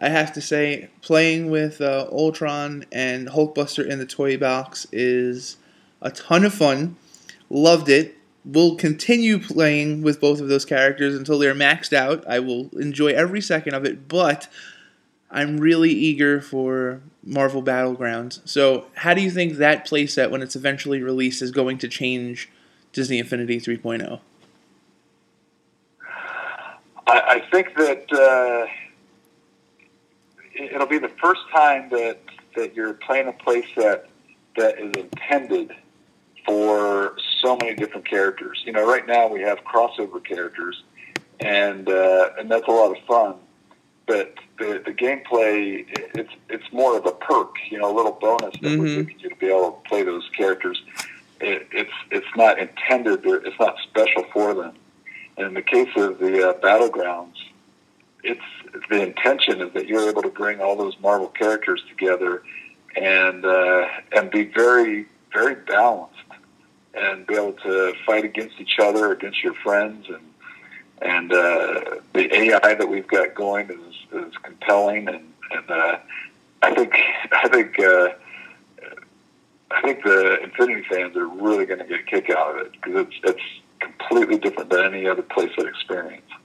I have to say, playing with Ultron and Hulkbuster in the toy box is a ton of fun. Loved it. Will continue playing with both of those characters until they're maxed out. I will enjoy every second of it, but I'm really eager for Marvel Battlegrounds. So, how do you think that playset, when it's eventually released, is going to change Disney Infinity 3.0? I think that it'll be the first time that you're playing a playset that is intended for so many different characters. You know, right now we have crossover characters, and that's a lot of fun. But the gameplay, it's more of a perk, you know, a little bonus that we're giving you to be able to play those characters. It's not intended, it's not special for them. And in the case of the Battlegrounds, it's the intention is that you're able to bring all those Marvel characters together and be very, very balanced and be able to fight against each other, against your friends, and the AI that we've got going is compelling, and I think the Infinity fans are really going to get a kick out of it because it's completely different than any other playset experience.